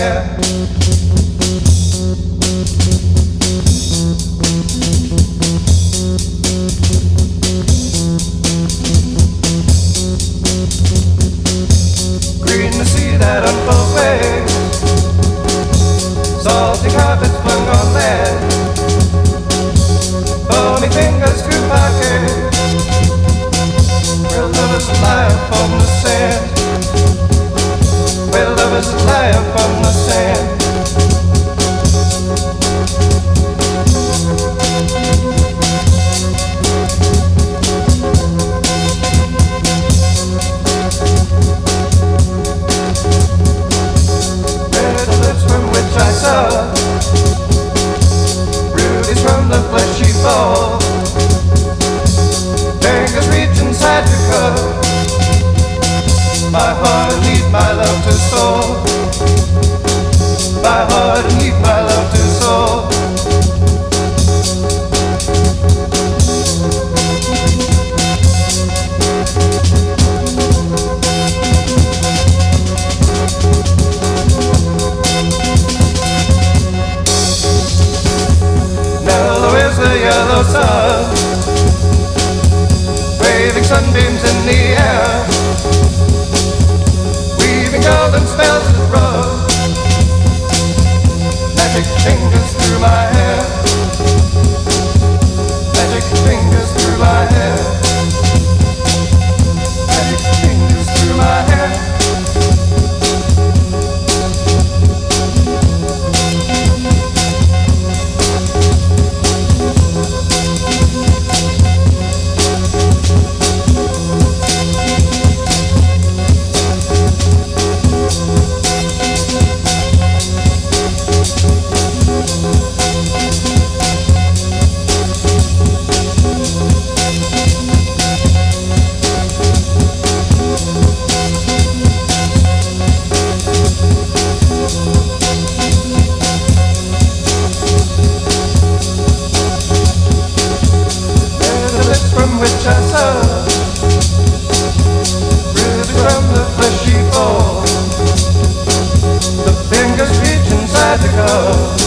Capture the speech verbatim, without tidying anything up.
air. Green to see that unfold way. Salty carpets flung on there. Bony fingers through pocket. Where lovers lie upon the sand. Where lovers lie upon the sand. Red lips from which I saw rubies from the fleshy ball. Fingers reach inside to cover my heart and need my love to soul. My heart and need my love to soul. Mellow is the yellow sun, waving sunbeams in the air, weaving golden spells that rub magic fingers through my hair, magic fingers through my hair, magic fingers through my hair. Which I saw rubies from the fleshy ball. The fingers reach inside the cup.